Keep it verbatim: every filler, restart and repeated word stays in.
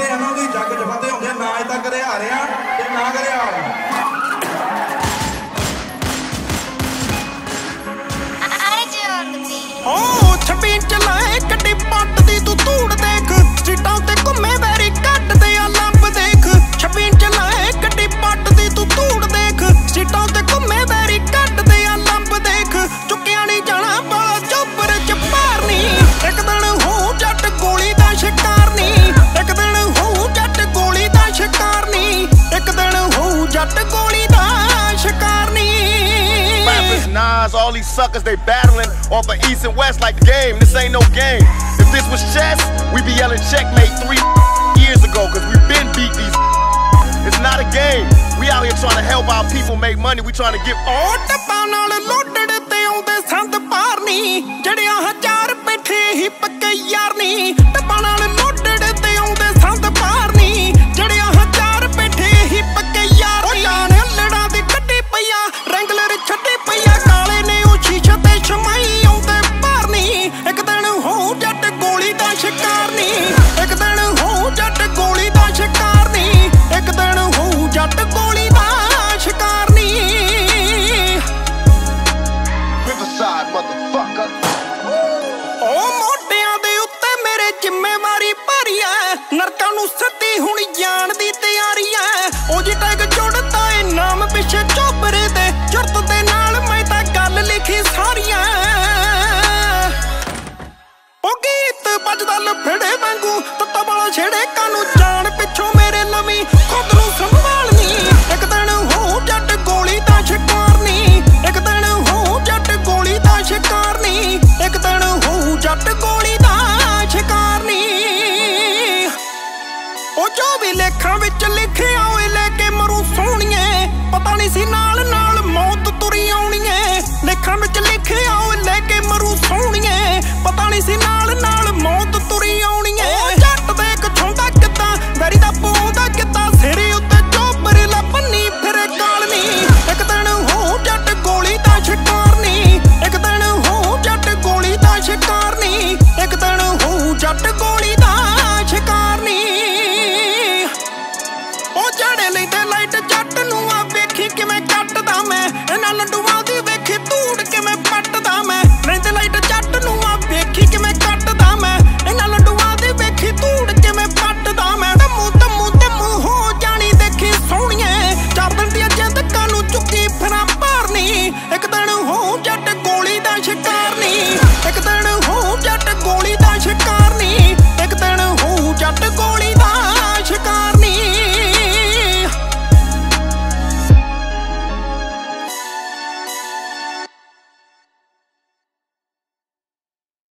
ਆ ਨਾ ਉਹਦੀ ਜੱਗ ਚ ਫਤਿਹ ਹੁੰਦੇ ਨਾ ਅਜੇ ਤੱਕ ਕਦੇ ਹਾਰੇ ਆ ਤੇ ਨਾ ਕਦੇ ਹਾਰਨਾ। ਓ ਛੱਬੀ ਇੰਚ ਲਾਏ ਗੱਡੀ ਪੱਟ ਦੀ ਤੂੰ ਧੂੜ ਦੇਖ ਸਟਰੀਟਾਂ ਤੇ ਘੁੰਮੇ ਵੈਰੀ ਕੱਟਦੇ ਆ ਲੱਭ ਦੇਖ ਛੱਬੀ ਇੰਚ ਲਾਏ ਗੱਡੀ ਪੱਟ ਦੀ ਤੂੰ ਧੂੜ ਦੇਖ ਸਟਰੀਟਾਂ ਤੇ ਘੁੰਮੇ ਵੈਰੀ ਕੱਟਦੇ ਆ ਲੱਭ ਦੇਖ ਚੁੱਕਿਆ ਨਹੀਂ ਜਾਣਾ ਬਾਲਾ ਚੋਪਰ ਚ ਮਾਰਨੀ ਇੱਕ ਦਿਨ ਹੋ ਜੱਟ ਗੋਲੀ ਦਾ ਸ਼ਿਕਾਰ ਨੀ ਇੱਕ ਦਿਨ ਹੋ ਜੱਟ ਗੋਲੀ ਦਾ ਸ਼ਿਕਾਰ ਨੀ ਇੱਕ ਦਿਨ ਹੋ ਜੱਟ ਗੋਲੀ ਦਾ ਸ਼ਿਕਾਰ ਨੀ। Rappers, Nas, all these suckers, they battling off the east and west like the game. This ain't no game. If this was chess, we'd be yelling checkmate three years ago, cause we've been beat these. It's not a game. We out here trying to help our people make money. We trying to get ਓ ਟੱਪਾਂ ਨਾਲ ਲੋਟੜ ਤੇ ਆਉਂਦੇ ਸੰਦ ਪਾਰਨੀ ਜੜਿਆ ਹਜ਼ਾਰ ਬੈਠੇ ਹੀ ਪੱਕੇ ਯਾਰ ਨੀ